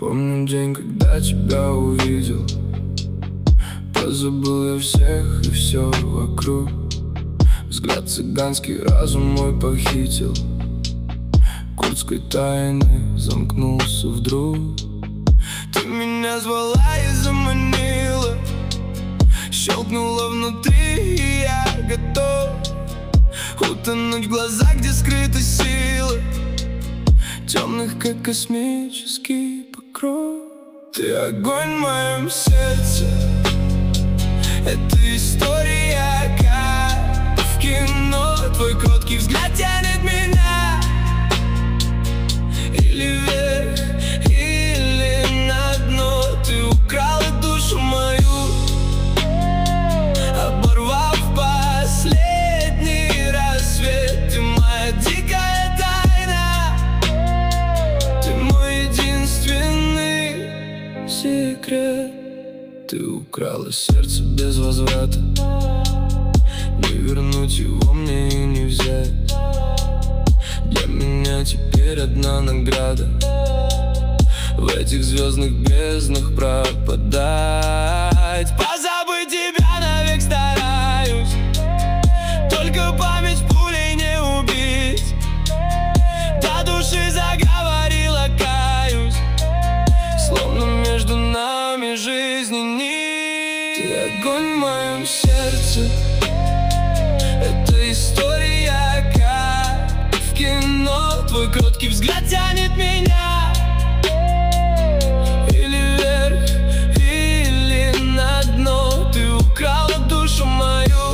Помню день, когда тебя увидел. Позабыл я всех и все вокруг. Взгляд цыганский разум мой похитил. Курдской тайны замкнулся вдруг. Ты меня звала и заманила, щелкнула внутри, и я готов утонуть в глазах, где скрыта сила, темных, как космический покров. Ты огонь в моем сердце, это история, как в кино. Твой кроткий взгляд тянет меня или вверх, или на дно. Ты украла душу мою, оборвав последний рассвет. Ты моя дикая тайна, ты мой единственный секрет. Ты украла сердце без возврата, не вернуть его мне и не взять. Для меня теперь одна награда — в этих звездных безднах пропадать. Позабыть тебя навек стараюсь, только память пулей не убить. До души заговорила, каюсь, словно между нами жизни нить. Ты огонь в моем сердце, это история, как в кино. Твой кроткий взгляд тянет меня или вверх, или на дно. Ты украла душу мою,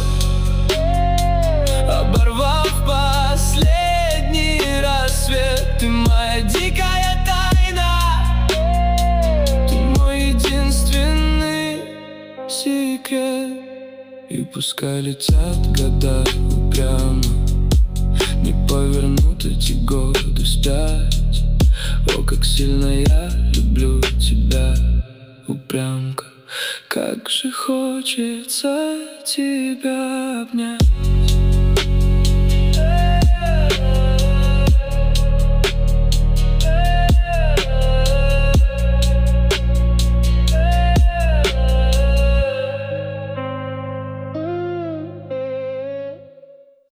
оборвав последний рассвет. Ты моя дикая тайна, ты мой единственный секрет. И пускай летят года упрямо, не повернут эти годы вспять. О, как сильно я люблю тебя, упрямка, как же хочется тебя обнять.